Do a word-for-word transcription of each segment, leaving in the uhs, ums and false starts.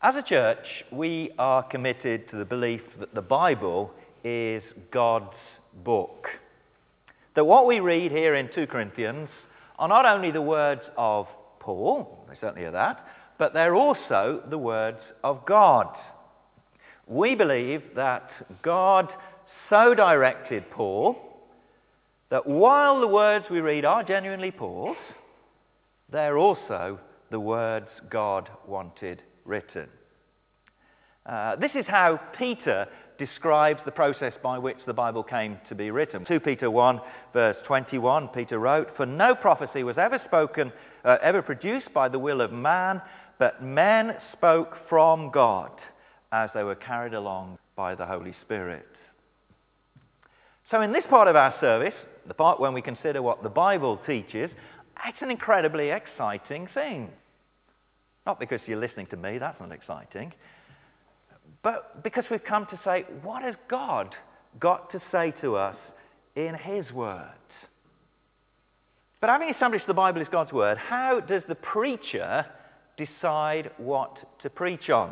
As a church, we are committed to the belief that the Bible is God's book. That what we read here in Second Corinthians are not only the words of Paul, they certainly are that, but they're also the words of God. We believe that God so directed Paul that while the words we read are genuinely Paul's, they're also the words God wanted written. Uh, this is how Peter describes the process by which the Bible came to be written. Second Peter one, verse twenty-one, Peter wrote, "For no prophecy was ever spoken, uh, ever produced by the will of man, but men spoke from God as they were carried along by the Holy Spirit." So in this part of our service, the part when we consider what the Bible teaches, it's an incredibly exciting thing. Not because you're listening to me, that's not exciting, but because we've come to say, what has God got to say to us in his word? But having established the Bible is God's word, how does the preacher decide what to preach on?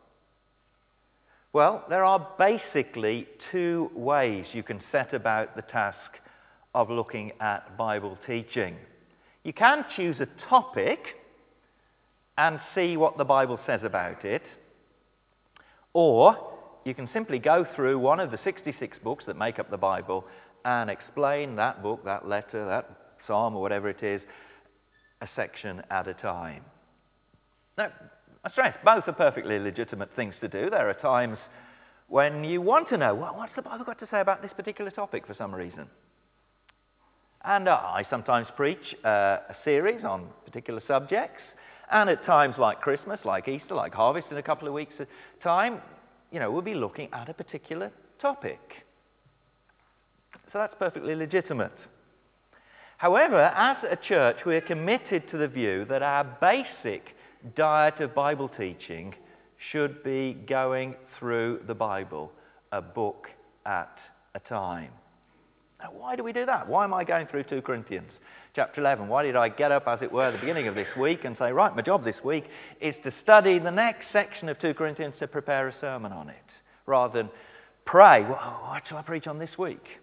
Well, there are basically two ways you can set about the task of looking at Bible teaching. You can choose a topic and see what the Bible says about it, or you can simply go through one of the sixty-six books that make up the Bible and explain that book, that letter, that psalm, or whatever it is, a section at a time. Now, I stress, both are perfectly legitimate things to do. There are times when you want to know, well, what's the Bible got to say about this particular topic for some reason? And uh, I sometimes preach uh, a series on particular subjects, and at times like Christmas, like Easter, like Harvest in a couple of weeks' time, you know, we'll be looking at a particular topic. So that's perfectly legitimate. However, as a church, we are committed to the view that our basic diet of Bible teaching should be going through the Bible, a book at a time. Now, why do we do that? Why am I going through Second Corinthians chapter eleven? Why did I get up, as it were, at the beginning of this week and say, right, my job this week is to study the next section of Second Corinthians to prepare a sermon on it, rather than pray, well, what shall I preach on this week?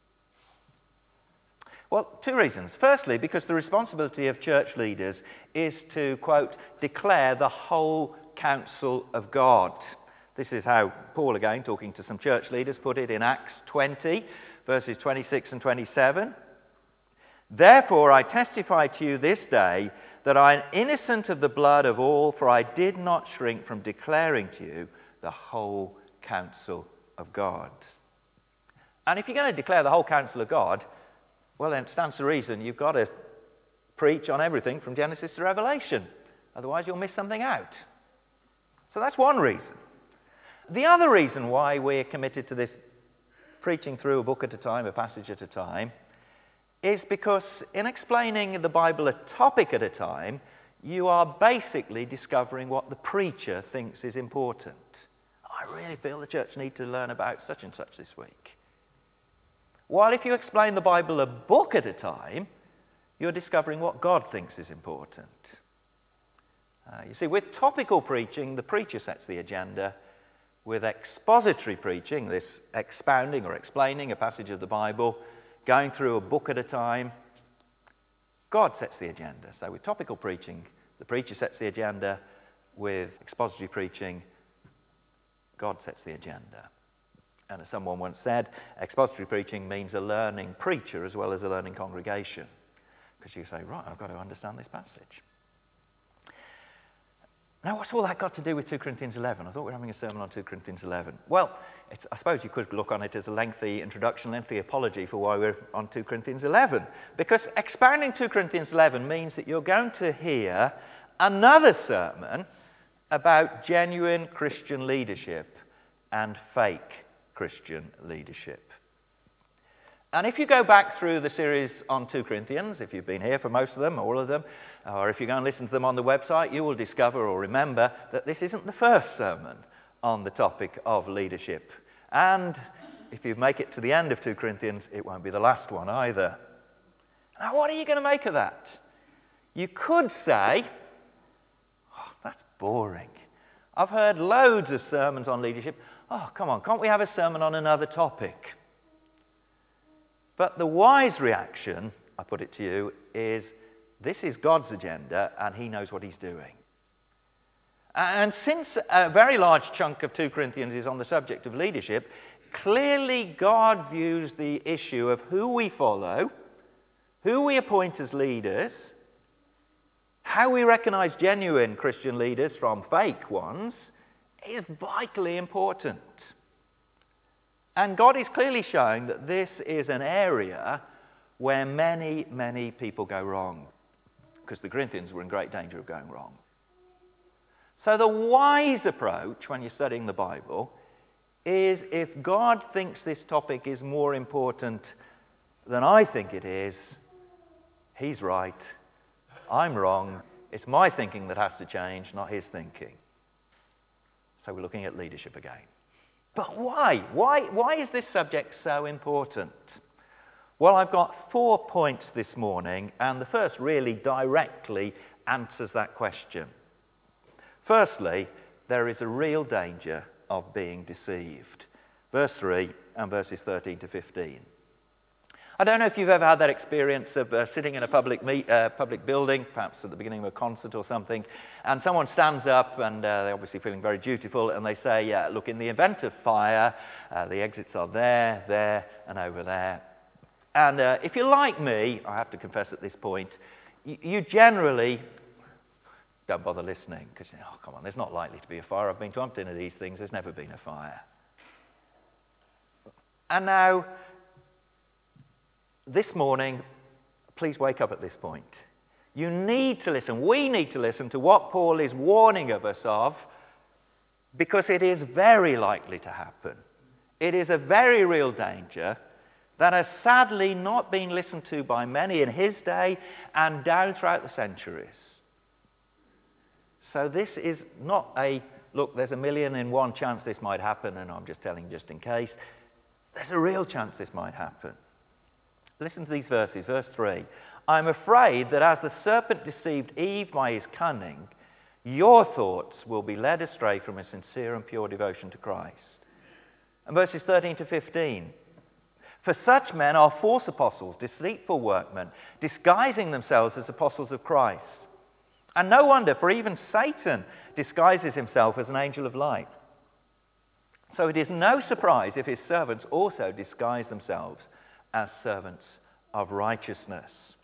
Well, two reasons. Firstly, because the responsibility of church leaders is to, quote, declare the whole counsel of God. This is how Paul, again, talking to some church leaders, put it in Acts twenty, verses twenty-six and twenty-seven. "Therefore I testify to you this day that I am innocent of the blood of all, for I did not shrink from declaring to you the whole counsel of God." And if you're going to declare the whole counsel of God, well, then it stands to reason you've got to preach on everything from Genesis to Revelation. Otherwise, you'll miss something out. So that's one reason. The other reason why we're committed to this preaching through a book at a time, a passage at a time, is because in explaining the Bible a topic at a time, you are basically discovering what the preacher thinks is important. I really feel the church needs to learn about such and such this week. While if you explain the Bible a book at a time, you're discovering what God thinks is important. Uh, you see, with topical preaching, the preacher sets the agenda. With expository preaching, this expounding or explaining a passage of the Bible, going through a book at a time, God sets the agenda. So with topical preaching, the preacher sets the agenda. With expository preaching, God sets the agenda. And as someone once said, expository preaching means a learning preacher as well as a learning congregation. Because you say, right, I've got to understand this passage. Now, what's all that got to do with Second Corinthians eleven? I thought we were having a sermon on Second Corinthians eleven. Well, it's, I suppose you could look on it as a lengthy introduction, lengthy apology for why we're on Second Corinthians eleven. Because expounding Second Corinthians eleven means that you're going to hear another sermon about genuine Christian leadership and fake Christian leadership. And if you go back through the series on Second Corinthians, if you've been here for most of them, all of them, or if you go and listen to them on the website, you will discover or remember that this isn't the first sermon on the topic of leadership. And if you make it to the end of Second Corinthians, it won't be the last one either. Now, what are you going to make of that? You could say, oh, that's boring. I've heard loads of sermons on leadership. Oh, come on, can't we have a sermon on another topic? But the wise reaction, I put it to you, is this is God's agenda and he knows what he's doing. And since a very large chunk of Second Corinthians is on the subject of leadership, clearly God views the issue of who we follow, who we appoint as leaders, how we recognize genuine Christian leaders from fake ones, is vitally important. And God is clearly showing that this is an area where many, many people go wrong, because the Corinthians were in great danger of going wrong. So the wise approach when you're studying the Bible is, if God thinks this topic is more important than I think it is, he's right, I'm wrong, it's my thinking that has to change, not his thinking. So we're looking at leadership again. But why? Why, why is this subject so important? Well, I've got four points this morning, and the first really directly answers that question. Firstly, there is a real danger of being deceived. Verse three and verses thirteen to fifteen. I don't know if you've ever had that experience of uh, sitting in a public meet, uh, public building, perhaps at the beginning of a concert or something, and someone stands up and uh, they're obviously feeling very dutiful, and they say, uh, look, in the event of fire, uh, the exits are there, there, and over there. And uh, if you're like me, I have to confess at this point, you, you generally don't bother listening, because you know, oh, come on, there's not likely to be a fire. I've been to umpteen of these things, there's never been a fire. And now, this morning, please wake up at this point. You need to listen, we need to listen to what Paul is warning of us of, because it is very likely to happen. It is a very real danger that has sadly not been listened to by many in his day and down throughout the centuries. So this is not a, look, there's a million in one chance this might happen, and I'm just telling just in case. There's a real chance this might happen. Listen to these verses. Verse three. I'm afraid that as the serpent deceived Eve by his cunning, your thoughts will be led astray from a sincere and pure devotion to Christ. And verses thirteen to fifteen. For such men are false apostles, deceitful workmen, disguising themselves as apostles of Christ. And no wonder, for even Satan disguises himself as an angel of light. So it is no surprise if his servants also disguise themselves as servants of righteousness.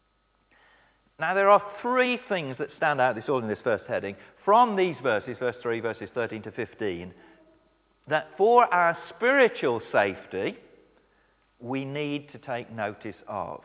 Now, there are three things that stand out, this all in this first heading, from these verses, verse three, verses thirteen to fifteen, that for our spiritual safety, we need to take notice of.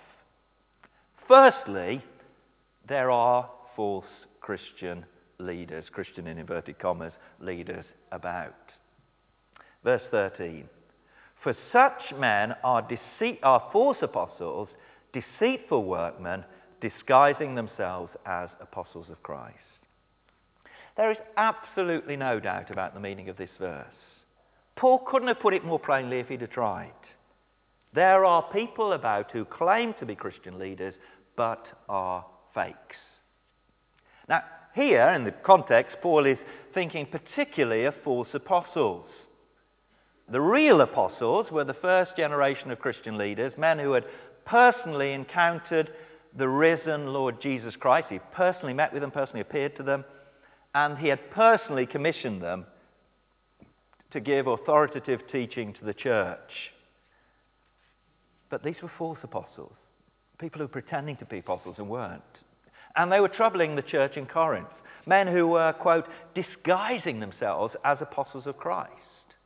Firstly, there are false Christian leaders, Christian in inverted commas, leaders about. Verse thirteen. For such men are, deceit, are false apostles, deceitful workmen, disguising themselves as apostles of Christ. There is absolutely no doubt about the meaning of this verse. Paul couldn't have put it more plainly if he'd have tried. There are people about who claim to be Christian leaders, but are fakes. Now, here in the context, Paul is thinking particularly of false apostles. The real apostles were the first generation of Christian leaders, men who had personally encountered the risen Lord Jesus Christ. He personally met with them, personally appeared to them, and he had personally commissioned them to give authoritative teaching to the church. But these were false apostles, people who were pretending to be apostles and weren't. And they were troubling the church in Corinth, men who were, quote, disguising themselves as apostles of Christ.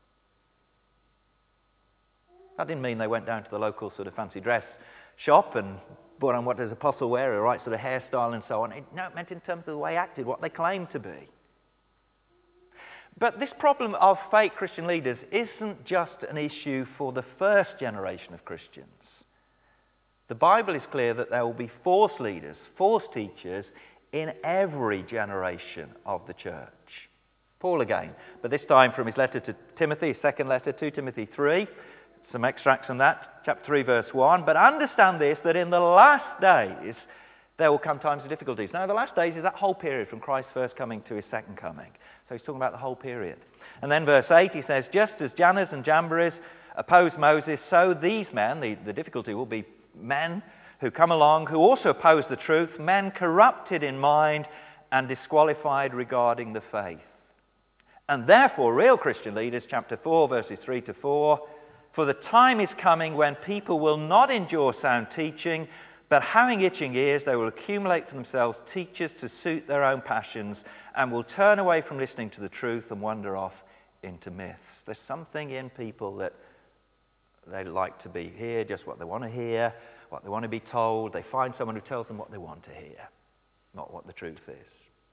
That didn't mean they went down to the local sort of fancy dress shop and bought on what does apostle wear, a right sort of hairstyle and so on. It, no, it meant in terms of the way they acted, what they claimed to be. But this problem of fake Christian leaders isn't just an issue for the first generation of Christians. The Bible is clear that there will be false leaders, false teachers in every generation of the church. Paul again, but this time from his letter to Timothy, his second letter, Second Timothy three. Some extracts from that, chapter three, verse one. But understand this, that in the last days There will come times of difficulties. Now, the last days is that whole period from Christ's first coming to his second coming. So he's talking about the whole period. And then verse eight, he says, just as Jannes and Jambres opposed Moses, so these men, the, the difficulty will be men who come along, who also oppose the truth, men corrupted in mind and disqualified regarding the faith. And therefore, real Christian leaders, chapter four, verses three to four, for the time is coming when people will not endure sound teaching, but having itching ears, they will accumulate for themselves teachers to suit their own passions and will turn away from listening to the truth and wander off into myths. There's something in people that they like to be hear just what they want to hear, what they want to be told. They find someone who tells them what they want to hear, not what the truth is.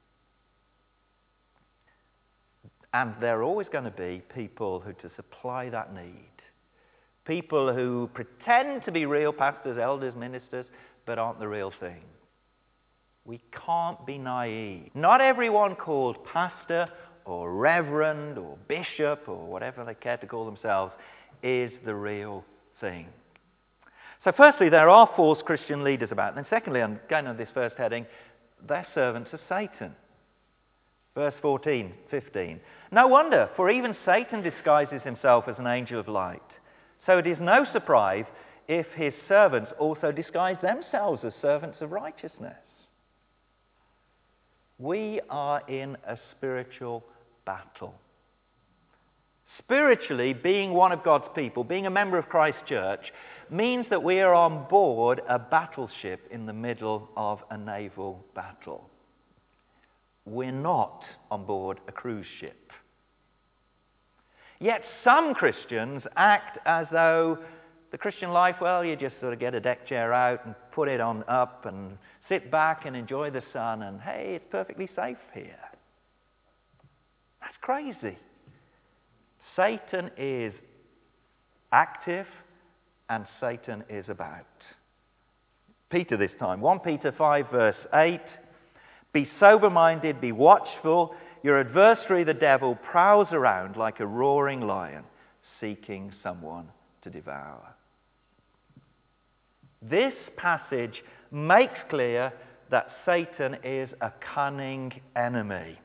And there are always going to be people who to supply that need. People who pretend to be real pastors, elders, ministers, but aren't the real thing. We can't be naive. Not everyone called pastor or reverend or bishop or whatever they care to call themselves is the real thing. So firstly, there are false Christian leaders about. And then secondly, I'm going on this first heading, they're servants of Satan. Verse fourteen, fifteen. No wonder, for even Satan disguises himself as an angel of light. So it is no surprise if his servants also disguise themselves as servants of righteousness. We are in a spiritual battle. Spiritually, being one of God's people, being a member of Christ's church, means that we are on board a battleship in the middle of a naval battle. We're not on board a cruise ship. Yet some Christians act as though the Christian life, well, you just sort of get a deck chair out and put it on up and sit back and enjoy the sun and, hey, it's perfectly safe here. That's crazy. Satan is active and Satan is about. Peter this time, First Peter five, verse eight. Be sober-minded, be watchful. Your adversary, the devil, prowls around like a roaring lion, seeking someone to devour. This passage makes clear that Satan is a cunning enemy.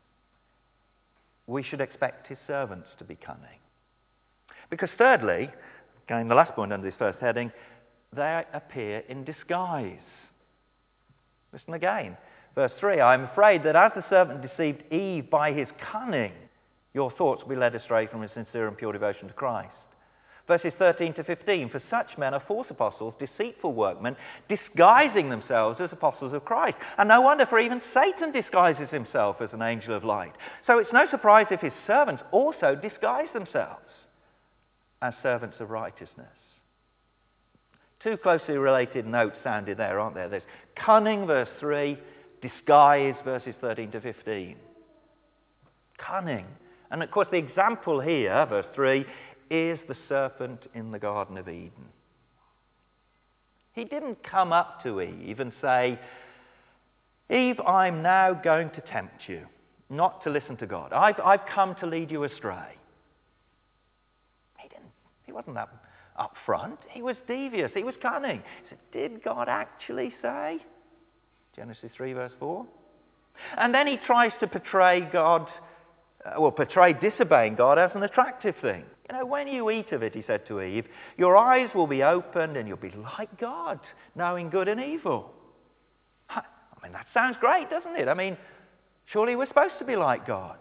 We should expect his servants to be cunning. Because thirdly, going the last point under this first heading, they appear in disguise. Listen again. Verse three, I am afraid that as the serpent deceived Eve by his cunning, your thoughts will be led astray from a sincere and pure devotion to Christ. Verses thirteen to fifteen, for such men are false apostles, deceitful workmen, disguising themselves as apostles of Christ. And no wonder, for even Satan disguises himself as an angel of light. So it's no surprise if his servants also disguise themselves as servants of righteousness. Two closely related notes sounded there, aren't there? There's cunning, verse three, disguise, verses thirteen to fifteen. Cunning. And of course the example here, verse three, is the serpent in the Garden of Eden. He didn't come up to Eve and say, Eve, I'm now going to tempt you not to listen to God. I've, I've come to lead you astray. He didn't. He wasn't that up front. He was devious. He was cunning. He said, did God actually say? Genesis three, verse four. And then he tries to portray God, uh, well, portray disobeying God as an attractive thing. You know, when you eat of it, he said to Eve, your eyes will be opened and you'll be like God, knowing good and evil. I mean, that sounds great, doesn't it? I mean, surely we're supposed to be like God.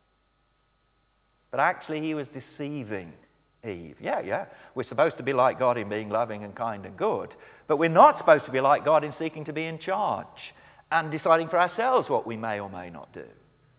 But actually, he was deceiving Eve. Yeah, yeah, we're supposed to be like God in being loving and kind and good. But we're not supposed to be like God in seeking to be in charge and deciding for ourselves what we may or may not do.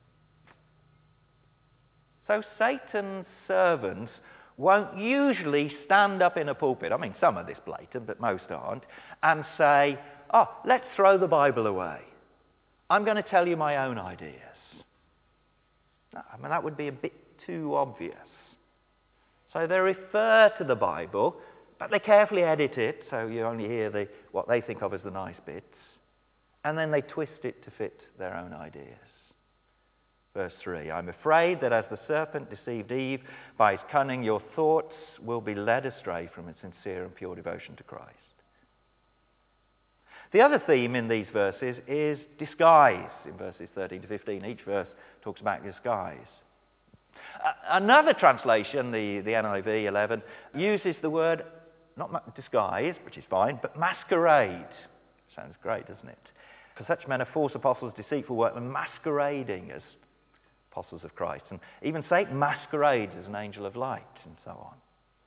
So Satan's servants won't usually stand up in a pulpit, I mean, some are this blatant, but most aren't, and say, oh, let's throw the Bible away. I'm going to tell you my own ideas. No, I mean, that would be a bit too obvious. So they refer to the Bible, but they carefully edit it, so you only hear the, what they think of as the nice bits, and then they twist it to fit their own ideas. Verse three, I'm afraid that as the serpent deceived Eve by his cunning, your thoughts will be led astray from a sincere and pure devotion to Christ. The other theme in these verses is disguise. In verses thirteen to fifteen, each verse talks about disguise. Uh, another translation, the, the N I V eleven, uses the word, not disguise, which is fine, but masquerade. Sounds great, doesn't it? For such men are false apostles, deceitful workmen, masquerading as apostles of Christ. And even Satan masquerades as an angel of light, and so on.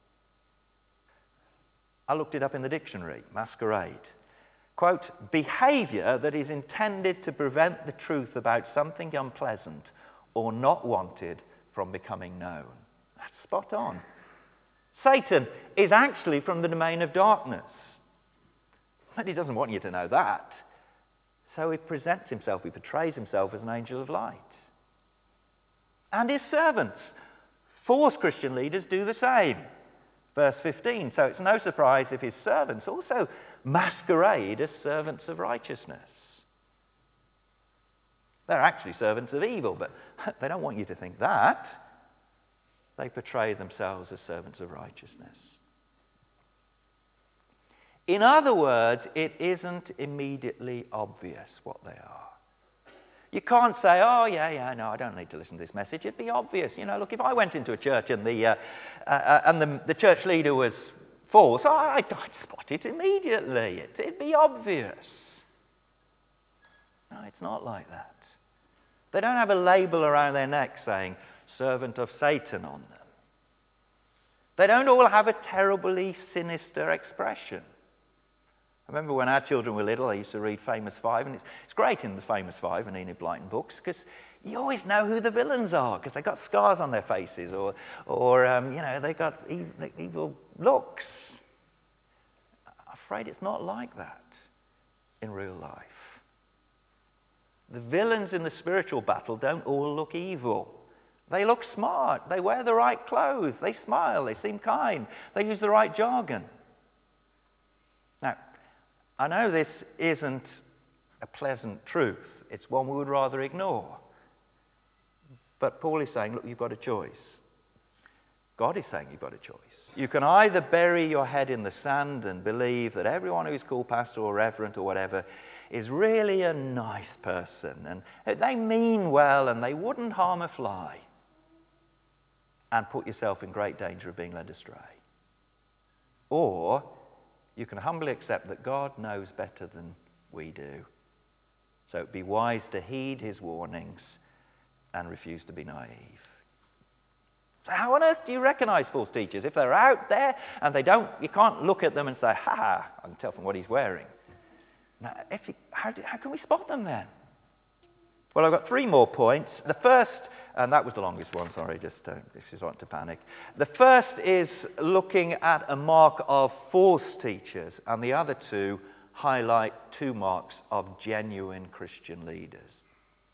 I looked it up in the dictionary, masquerade. Quote, behavior that is intended to prevent the truth about something unpleasant or not wanted from becoming known. That's spot on. Satan is actually from the domain of darkness. But he doesn't want you to know that. So he presents himself, he portrays himself as an angel of light. And his servants, false Christian leaders, do the same. Verse fifteen, so it's no surprise if his servants also masquerade as servants of righteousness. They're actually servants of evil, but they don't want you to think that. They portray themselves as servants of righteousness. In other words, it isn't immediately obvious what they are. You can't say, oh, yeah, yeah, no, I don't need to listen to this message. It'd be obvious. You know, look, if I went into a church and the, uh, uh, and the, the church leader was false, I'd, I'd spot it immediately. It, it'd be obvious. No, it's not like that. They don't have a label around their neck saying, servant of Satan on them. They don't all have a terribly sinister expression. I remember when our children were little, I used to read Famous Five, and it's, it's great in the Famous Five and Enid Blyton books, because you always know who the villains are, because they've got scars on their faces, or, or um, you know, they've got evil, evil looks. I'm afraid it's not like that in real life. The villains in the spiritual battle don't all look evil. They look smart. They wear the right clothes. They smile. They seem kind. They use the right jargon. Now, I know this isn't a pleasant truth. It's one we would rather ignore. But Paul is saying, look, you've got a choice. God is saying you've got a choice. You can either bury your head in the sand and believe that everyone who's called pastor or reverend or whatever is really a nice person, and they mean well and they wouldn't harm a fly, and put yourself in great danger of being led astray. Or you can humbly accept that God knows better than we do. So it'd be wise to heed his warnings and refuse to be naive. So how on earth do you recognize false teachers? If they're out there and they don't, you can't look at them and say, ha ha, I can tell from what he's wearing. Now, if you, how, do, how can we spot them then? Well, I've got three more points. The first, and that was the longest one, sorry, just uh, if you want to panic. The first is looking at a mark of false teachers, and the other two highlight two marks of genuine Christian leaders.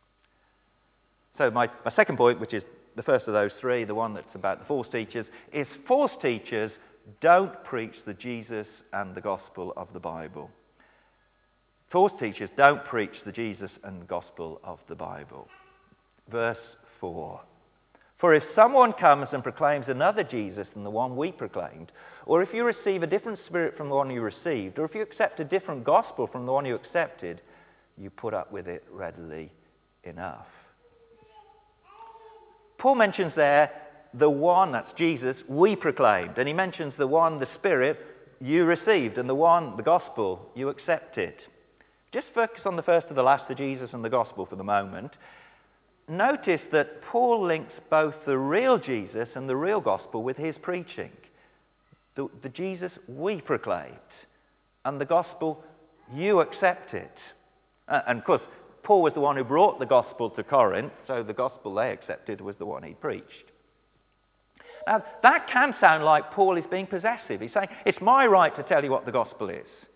So my, my second point, which is the first of those three, the one that's about the false teachers, is false teachers don't preach the Jesus and the gospel of the Bible. False teachers don't preach the Jesus and gospel of the Bible. Verse four. For if someone comes and proclaims another Jesus than the one we proclaimed, or if you receive a different spirit from the one you received, or if you accept a different gospel from the one you accepted, you put up with it readily enough. Paul mentions there the one, that's Jesus, we proclaimed. And he mentions the one, the Spirit, you received, and the one, the gospel, you accepted. Just focus on the first to the last, the Jesus and the gospel for the moment. Notice that Paul links both the real Jesus and the real gospel with his preaching. The, the Jesus we proclaimed and the gospel you accepted. Uh, and of course, Paul was the one who brought the gospel to Corinth, so the gospel they accepted was the one he preached. Now, that can sound like Paul is being possessive. He's saying, it's my right to tell you what the gospel is.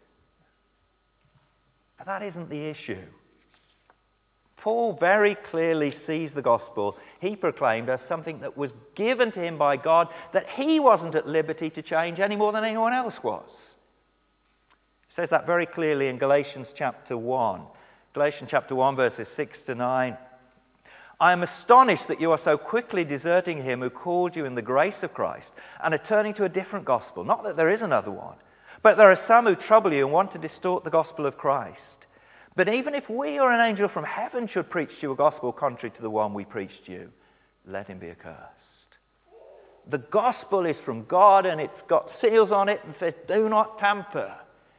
But that isn't the issue. Paul very clearly sees the gospel he proclaimed as something that was given to him by God, that he wasn't at liberty to change any more than anyone else was. He says that very clearly in Galatians chapter one. Galatians chapter one, verses six to nine. I am astonished that you are so quickly deserting him who called you in the grace of Christ and are turning to a different gospel. Not that there is another one. But there are some who trouble you and want to distort the gospel of Christ. But even if we or an angel from heaven should preach to you a gospel contrary to the one we preached to you, let him be accursed. The gospel is from God, and it's got seals on it and says, do not tamper.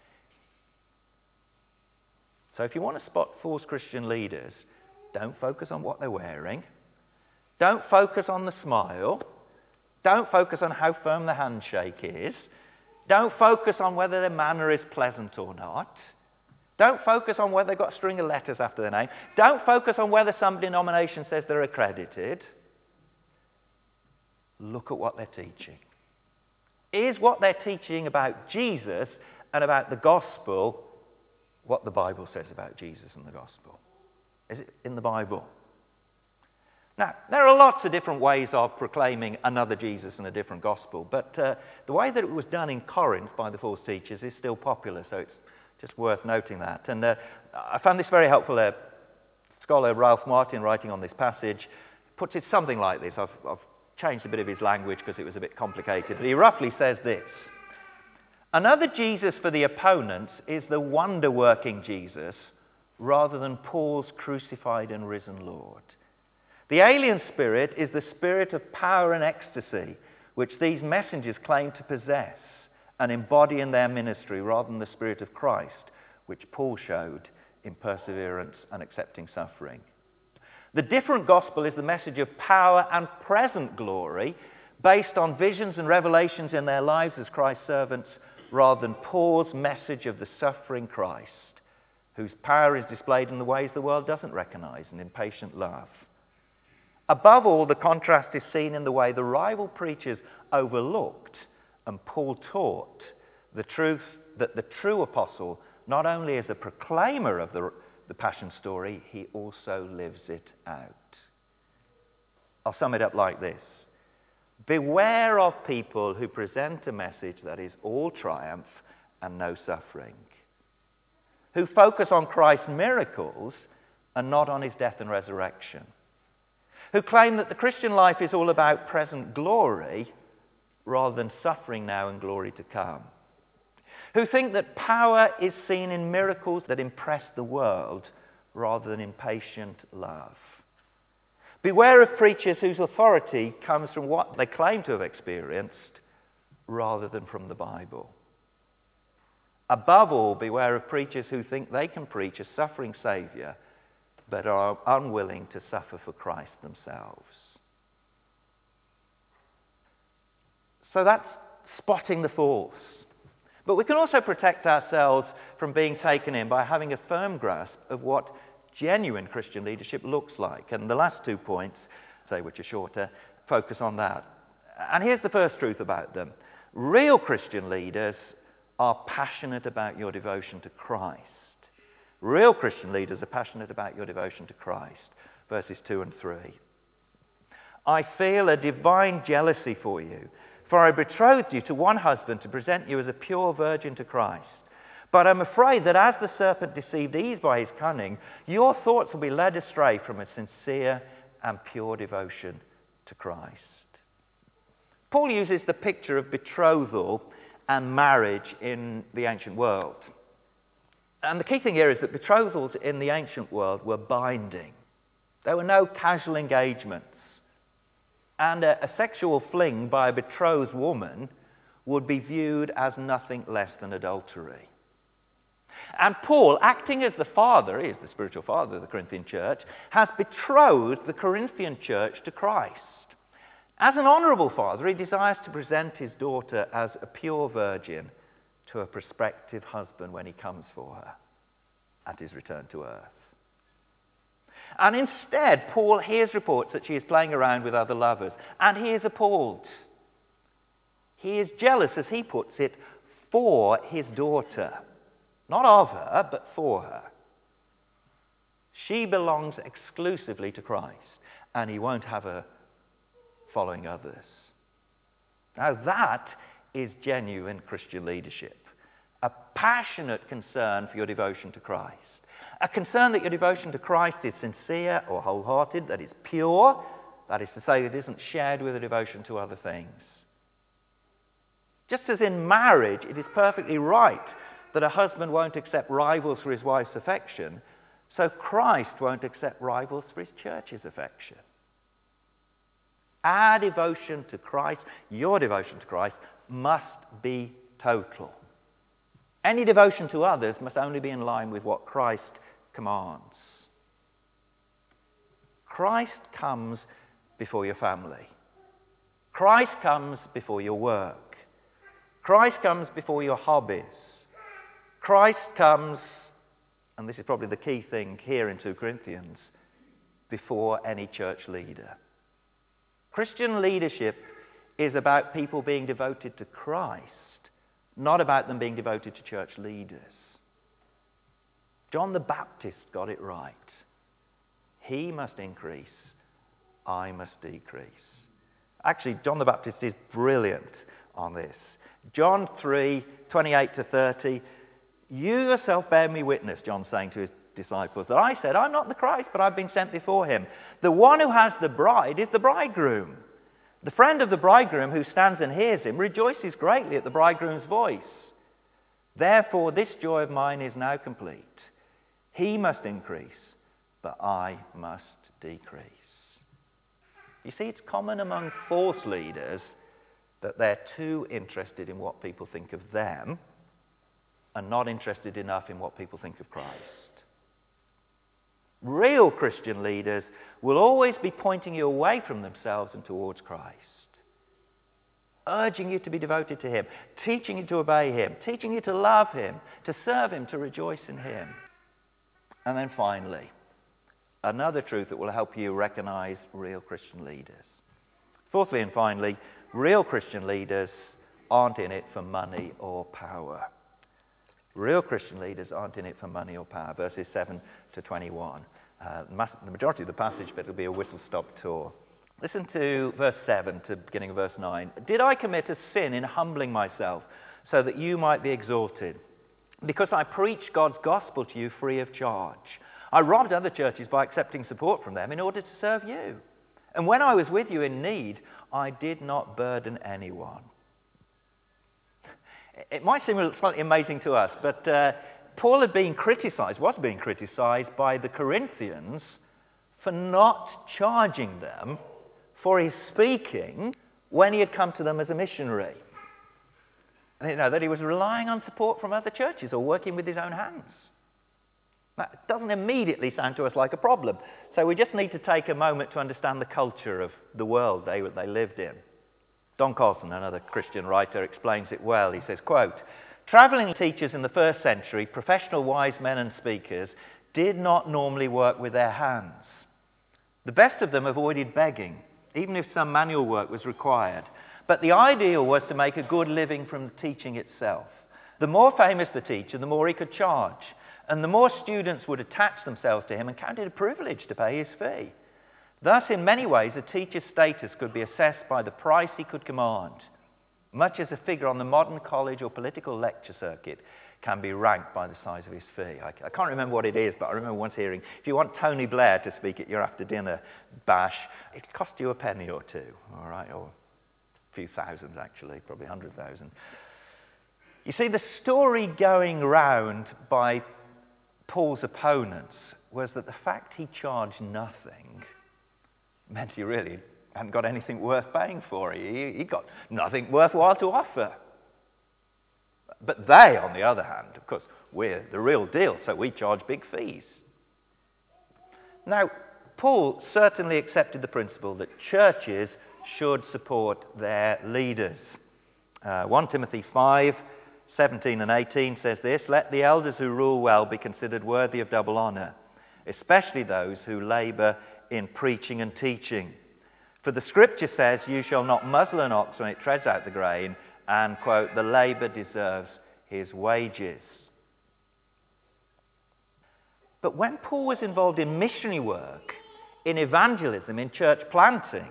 So if you want to spot false Christian leaders, don't focus on what they're wearing. Don't focus on the smile. Don't focus on how firm the handshake is. Don't focus on whether their manner is pleasant or not. Don't focus on whether they've got a string of letters after their name. Don't focus on whether some denomination says they're accredited. Look at what they're teaching. Is what they're teaching about Jesus and about the gospel what the Bible says about Jesus and the gospel? Is it in the Bible? Now, there are lots of different ways of proclaiming another Jesus and a different gospel, but uh, the way that it was done in Corinth by the false teachers is still popular, so it's just worth noting that. And uh, I found this very helpful. Uh, scholar Ralph Martin, writing on this passage, puts it something like this. I've, I've changed a bit of his language because it was a bit complicated, but he roughly says this. Another Jesus for the opponents is the wonder-working Jesus rather than Paul's crucified and risen Lord. The alien spirit is the spirit of power and ecstasy, which these messengers claim to possess and embody in their ministry, rather than the spirit of Christ, which Paul showed in perseverance and accepting suffering. The different gospel is the message of power and present glory, based on visions and revelations in their lives as Christ's servants, rather than Paul's message of the suffering Christ, whose power is displayed in the ways the world doesn't recognize and in patient love. Above all, the contrast is seen in the way the rival preachers overlooked and Paul taught the truth that the true apostle not only is a proclaimer of the, the passion story, he also lives it out. I'll sum it up like this. Beware of people who present a message that is all triumph and no suffering, who focus on Christ's miracles and not on his death and resurrection, who claim that the Christian life is all about present glory rather than suffering now and glory to come, who think that power is seen in miracles that impress the world rather than in patient love. Beware of preachers whose authority comes from what they claim to have experienced rather than from the Bible. Above all, beware of preachers who think they can preach a suffering Saviour but are unwilling to suffer for Christ themselves. So that's spotting the false. But we can also protect ourselves from being taken in by having a firm grasp of what genuine Christian leadership looks like. And the last two points, say which are shorter, focus on that. And here's the first truth about them. Real Christian leaders are passionate about your devotion to Christ. Real Christian leaders are passionate about your devotion to Christ. Verses two and three. I feel a divine jealousy for you, for I betrothed you to one husband to present you as a pure virgin to Christ. But I'm afraid that as the serpent deceived Eve by his cunning, your thoughts will be led astray from a sincere and pure devotion to Christ. Paul uses the picture of betrothal and marriage in the ancient world. And the key thing here is that betrothals in the ancient world were binding. There were no casual engagements. And a, a sexual fling by a betrothed woman would be viewed as nothing less than adultery. And Paul, acting as the father, he is the spiritual father of the Corinthian church, has betrothed the Corinthian church to Christ. As an honourable father, he desires to present his daughter as a pure virgin to a prospective husband when he comes for her at his return to earth. And instead, Paul hears reports that she is playing around with other lovers, and he is appalled. He is jealous, as he puts it, for his daughter. Not of her, but for her. She belongs exclusively to Christ, and he won't have her following others. Now that is genuine Christian leadership. A passionate concern for your devotion to Christ. A concern that your devotion to Christ is sincere or wholehearted, that is pure, that is to say, it isn't shared with a devotion to other things. Just as in marriage, it is perfectly right that a husband won't accept rivals for his wife's affection, so Christ won't accept rivals for his church's affection. Our devotion to Christ, your devotion to Christ, must be total. Any devotion to others must only be in line with what Christ commands. Christ comes before your family. Christ comes before your work. Christ comes before your hobbies. Christ comes, and this is probably the key thing here in Second Corinthians, before any church leader. Christian leadership is about people being devoted to Christ, not about them being devoted to church leaders. John the Baptist got it right. He must increase, I must decrease. Actually, John the Baptist is brilliant on this. John three, twenty-eight to thirty, you yourself bear me witness, John's saying to his disciples, that I said, I'm not the Christ, but I've been sent before him. The one who has the bride is the bridegroom. The friend of the bridegroom who stands and hears him rejoices greatly at the bridegroom's voice. Therefore, this joy of mine is now complete. He must increase, but I must decrease. You see, it's common among false leaders that they're too interested in what people think of them and not interested enough in what people think of Christ. Real Christian leaders will always be pointing you away from themselves and towards Christ, urging you to be devoted to him, teaching you to obey him, teaching you to love him, to serve him, to rejoice in him. And then finally, another truth that will help you recognize real Christian leaders. Fourthly and finally, real Christian leaders aren't in it for money or power. Real Christian leaders aren't in it for money or power. Verses seven to twenty-one. Uh, the majority of the passage, but it'll be a whistle-stop tour. Listen to verse seven to beginning of verse nine. Did I commit a sin in humbling myself so that you might be exalted? Because I preached God's gospel to you free of charge. I robbed other churches by accepting support from them in order to serve you. And when I was with you in need, I did not burden anyone. It might seem slightly amazing to us, but uh, Paul had been criticized, was being criticized by the Corinthians for not charging them for his speaking when he had come to them as a missionary. And you know, that he was relying on support from other churches or working with his own hands. That doesn't immediately sound to us like a problem. So we just need to take a moment to understand the culture of the world they, they lived in. Don Carlson, another Christian writer, explains it well. He says, quote, traveling teachers in the first century, professional wise men and speakers, did not normally work with their hands. The best of them avoided begging, even if some manual work was required. But the ideal was to make a good living from the teaching itself. The more famous the teacher, the more he could charge. And the more students would attach themselves to him and count it a privilege to pay his fee. Thus, in many ways, a teacher's status could be assessed by the price he could command, much as a figure on the modern college or political lecture circuit can be ranked by the size of his fee. I, I can't remember what it is, but I remember once hearing, if you want Tony Blair to speak at your after-dinner bash, it'll cost you a penny or two, all right, or a few thousand, actually, probably a hundred thousand. You see, the story going round by Paul's opponents was that the fact he charged nothing meant he really hadn't got anything worth paying for. He, he got nothing worthwhile to offer. But they, on the other hand, of course, we're the real deal, so we charge big fees. Now, Paul certainly accepted the principle that churches should support their leaders. Uh, First Timothy five, seventeen and eighteen says this, let the elders who rule well be considered worthy of double honor, especially those who labor in preaching and teaching. For the scripture says, you shall not muzzle an ox when it treads out the grain, and, quote, the labor deserves his wages. But when Paul was involved in missionary work, in evangelism, in church planting,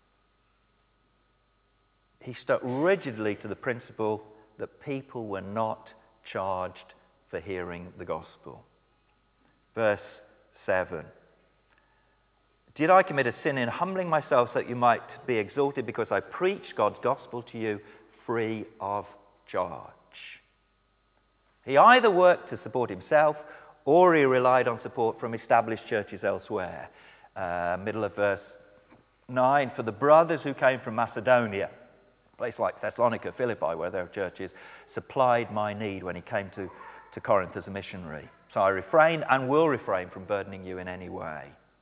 he stuck rigidly to the principle that people were not charged for hearing the gospel. Verse seven. Did I commit a sin in humbling myself so that you might be exalted because I preached God's gospel to you free of charge. He either worked to support himself or he relied on support from established churches elsewhere. Uh, middle of verse nine, for the brothers who came from Macedonia, a place like Thessalonica, Philippi, where there are churches, supplied my need when he came to, to Corinth as a missionary. So I refrain and will refrain from burdening you in any way.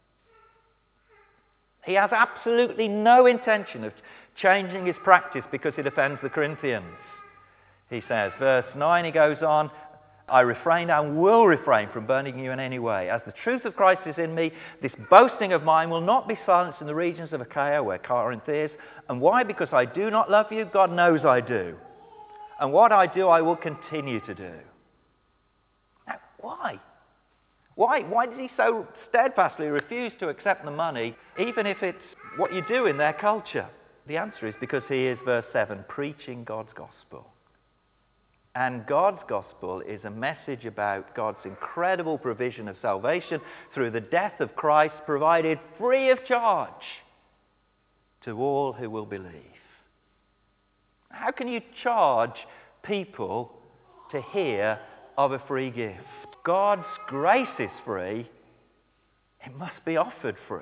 He has absolutely no intention of changing his practice because it offends the Corinthians. He says, verse nine, he goes on, I refrain and will refrain from burdening you in any way. As the truth of Christ is in me, this boasting of mine will not be silenced in the regions of Achaia where Corinth is. And why? Because I do not love you? God knows I do. And what I do, I will continue to do. Now, why? Why? Why does he so steadfastly refuse to accept the money, even if it's what you do in their culture? The answer is because he is, verse seven, preaching God's gospel. And God's gospel is a message about God's incredible provision of salvation through the death of Christ, provided free of charge to all who will believe. How can you charge people to hear of a free gift? God's grace is free. It must be offered free.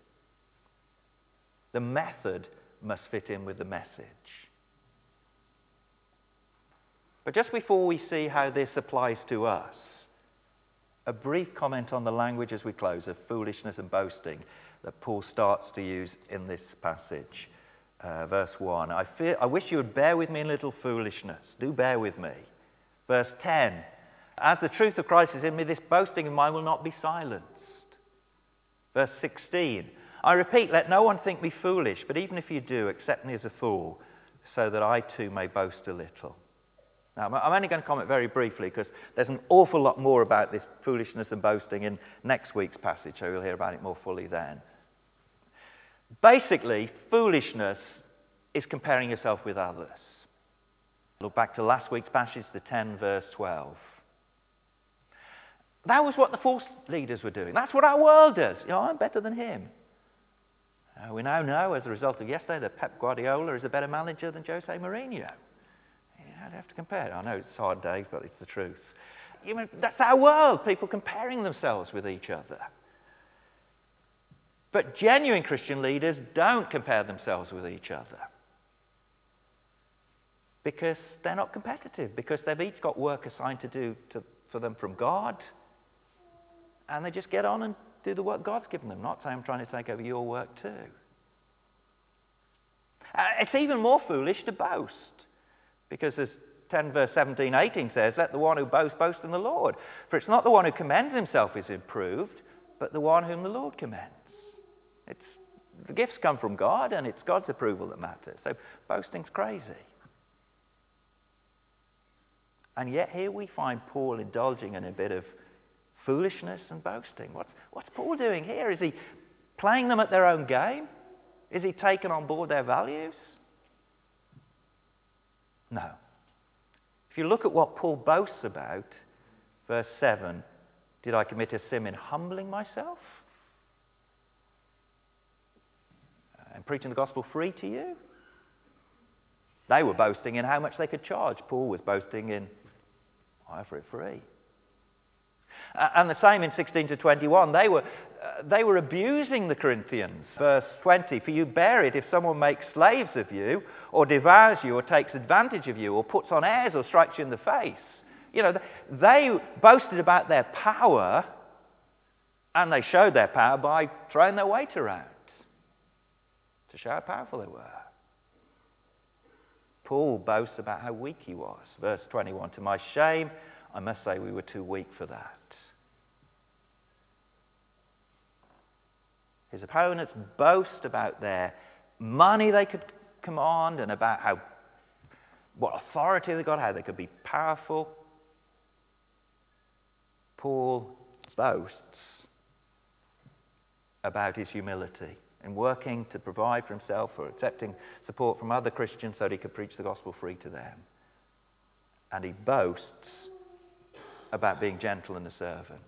The method must fit in with the message. But just before we see how this applies to us, a brief comment on the language as we close of foolishness and boasting that Paul starts to use in this passage. Uh, verse one, I, fear, I wish you would bear with me in little foolishness. Do bear with me. Verse ten, as the truth of Christ is in me, this boasting of mine will not be silenced. Verse sixteen, I repeat, let no one think me foolish, but even if you do, accept me as a fool, so that I too may boast a little. Now, I'm only going to comment very briefly because there's an awful lot more about this foolishness and boasting in next week's passage, so you'll hear about it more fully then. Basically, foolishness is comparing yourself with others. Look back to last week's passage, the ten, verse twelve. That was what the false leaders were doing. That's what our world does. You know, I'm better than him. Uh, we now know, as a result of yesterday, that Pep Guardiola is a better manager than Jose Mourinho. I'd have to compare. I know it's hard, Dave, but it's the truth. You know, that's our world, people comparing themselves with each other. But genuine Christian leaders don't compare themselves with each other because they're not competitive, because they've each got work assigned to do to, for them from God, and they just get on and do the work God's given them, not say, I'm trying to take over your work too. Uh, it's even more foolish to boast. Because as ten verse seventeen, eighteen says, let the one who boasts boast in the Lord. For it's not the one who commends himself is improved, but the one whom the Lord commends. It's, the gifts come from God, and it's God's approval that matters. So boasting's crazy. And yet here we find Paul indulging in a bit of foolishness and boasting. What's, what's Paul doing here? Is he playing them at their own game? Is he taking on board their values? No. If you look at what Paul boasts about, verse seven, did I commit a sin in humbling myself and preaching the gospel free to you? They were boasting in how much they could charge. Paul was boasting in, I offer it free. Uh, and the same in sixteen to twenty-one. They were, uh, they were abusing the Corinthians. Verse twenty, for you bear it if someone makes slaves of you, or devours you, or takes advantage of you, or puts on airs, or strikes you in the face. You know, they boasted about their power, and they showed their power by throwing their weight around to show how powerful they were. Paul boasts about how weak he was. Verse twenty-one, to my shame, I must say we were too weak for that. His opponents boast about their money they could command and about how what authority they got, how they could be powerful. Paul boasts about his humility in working to provide for himself or accepting support from other Christians so that he could preach the gospel free to them. And he boasts about being gentle and a servant.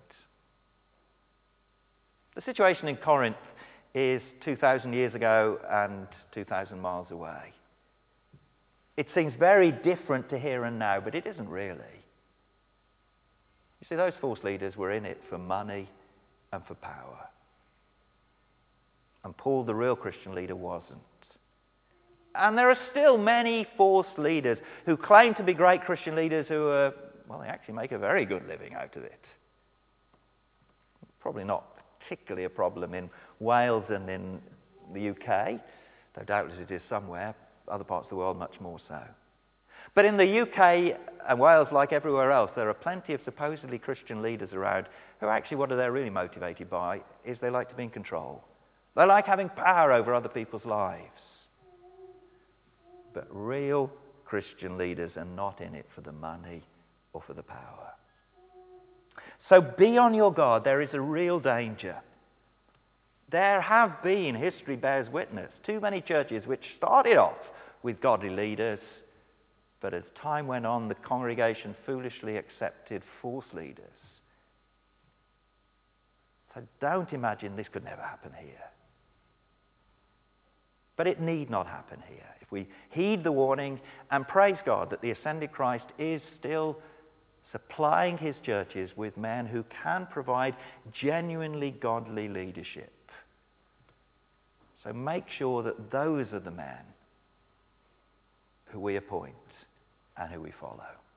The situation in Corinth is two thousand years ago and two thousand miles away. It seems very different to here and now, but it isn't really. You see, those false leaders were in it for money and for power. And Paul, the real Christian leader, wasn't. And there are still many false leaders who claim to be great Christian leaders who are, well, they actually make a very good living out of it. Probably not particularly a problem in Wales and in the U K, though doubtless it is somewhere, other parts of the world much more so. But in the U K and Wales, like everywhere else, there are plenty of supposedly Christian leaders around who actually what they're really motivated by is they like to be in control. They like having power over other people's lives. But real Christian leaders are not in it for the money or for the power. So be on your guard. There is a real danger. There have been, history bears witness, too many churches which started off with godly leaders, but as time went on, the congregation foolishly accepted false leaders. So don't imagine this could never happen here. But it need not happen here if we heed the warning and praise God that the ascended Christ is still supplying his churches with men who can provide genuinely godly leadership. So make sure that those are the men who we appoint and who we follow.